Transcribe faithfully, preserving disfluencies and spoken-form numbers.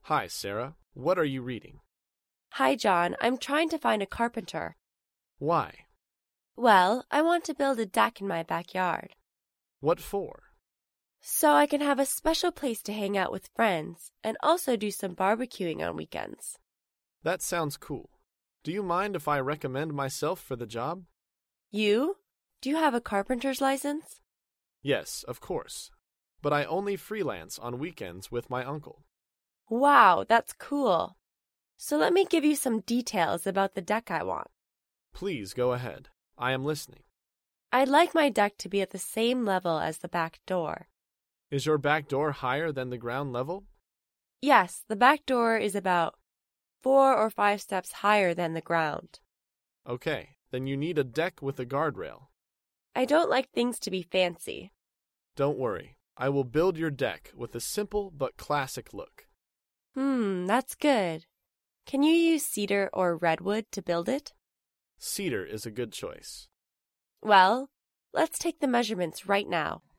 Hi, Sarah. What are you reading? Hi, John. I'm trying to find a carpenter. Why? Well, I want to build a deck in my backyard. What for? So I can have a special place to hang out with friends and also do some barbecuing on weekends. That sounds cool. Do you mind if I recommend myself for the job? You? Do you have a carpenter's license? Yes, of course. But I only freelance on weekends with my uncle. Wow, that's cool. So let me give you some details about the deck I want. Please go ahead. I am listening. I'd like my deck to be at the same level as the back door. Is your back door higher than the ground level? Yes, the back door is about four or five steps higher than the ground. Okay, then you need a deck with a guardrail. I don't like things to be fancy. Don't worry. I will build your deck with a simple but classic look. Hmm, that's good. Can you use cedar or redwood to build it? Cedar is a good choice. Well, let's take the measurements right now.